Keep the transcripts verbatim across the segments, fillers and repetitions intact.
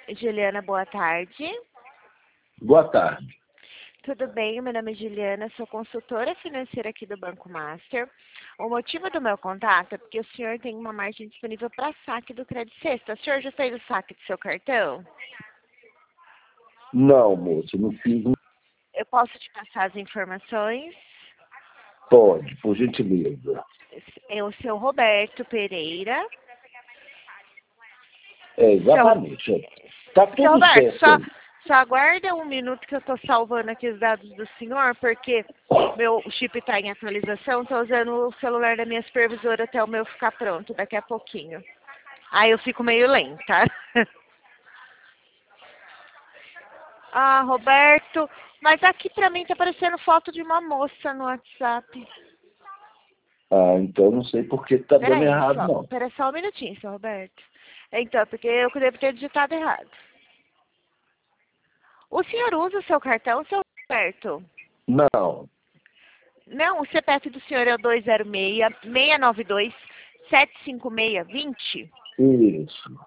Juliana, boa tarde. Boa tarde. Tudo bem? Meu nome é Juliana, sou consultora financeira aqui do Banco Master. O motivo do meu contato é porque o senhor tem uma margem disponível para saque do Crédito Sexta. O senhor já fez o saque do seu cartão? Não, moço, não fiz. Eu posso te passar as informações? Pode, por gentileza. É o seu Roberto Pereira. É, exatamente. Está Seu tudo Roberto, certo. só, aí. só aguarda um minuto que eu estou salvando aqui os dados do senhor, porque meu chip está em atualização, estou usando o celular da minha supervisora até o meu ficar pronto daqui a pouquinho. Aí eu fico meio lenta. Ah, Roberto, mas aqui pra mim tá aparecendo foto de uma moça no WhatsApp. Ah, então não sei por que está dando Peraí, errado, só, não. pera só um minutinho, seu Roberto. Então, porque eu que devo ter digitado errado. O senhor usa o seu cartão, seu Roberto? Não. Não, o C P F do senhor é o dois zero seis, seis nove dois, sete cinco seis, vinte? Isso.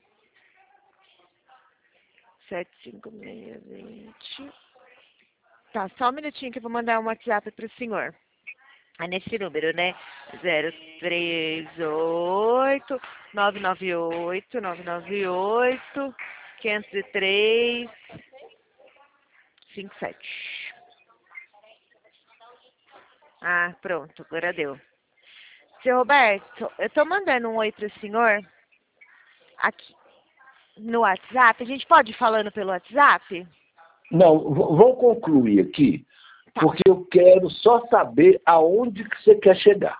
sete cinco seis, vinte. Tá, só um minutinho que eu vou mandar um WhatsApp pro senhor. É nesse número, né? zero três oito, nove nove oito, nove nove oito, quinhentos e três, cinquenta e sete. Ah, pronto, agora deu. Seu Roberto, eu tô mandando um oi pro senhor aqui no WhatsApp. A gente pode ir falando pelo WhatsApp? Não, v- vou concluir aqui, Tá. porque eu quero só saber aonde que você quer chegar.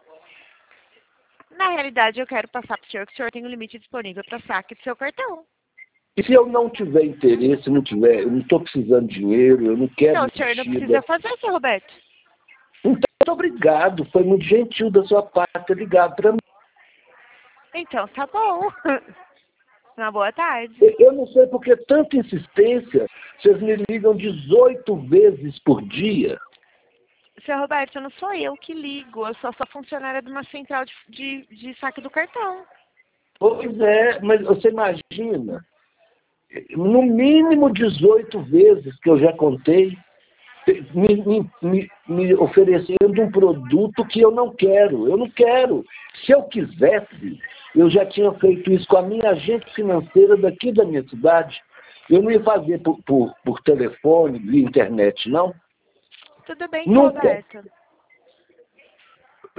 Na realidade, eu quero passar pro senhor que o senhor tem um limite disponível para saque do seu cartão. E se eu não tiver interesse, não tiver, eu não estou precisando de dinheiro, eu não quero Então, o senhor não mexida. precisa fazer, seu Roberto. Então, muito obrigado, foi muito gentil da sua parte ter ligado para mim. Então, tá bom. Uma boa tarde. Eu não sei por que tanta insistência. Vocês me ligam dezoito vezes por dia. Seu Roberto, não sou eu que ligo. Eu só sou funcionária de uma central de, de, de saque do cartão. Pois é, mas você imagina, no mínimo dezoito vezes que eu já contei, me, me, me, me oferecendo um produto que eu não quero. Eu não quero. Se eu quisesse, eu já tinha feito isso com a minha agente financeira daqui da minha cidade. Eu não ia fazer por, por, por telefone, via internet, não. Tudo bem, seu Nunca. Roberto.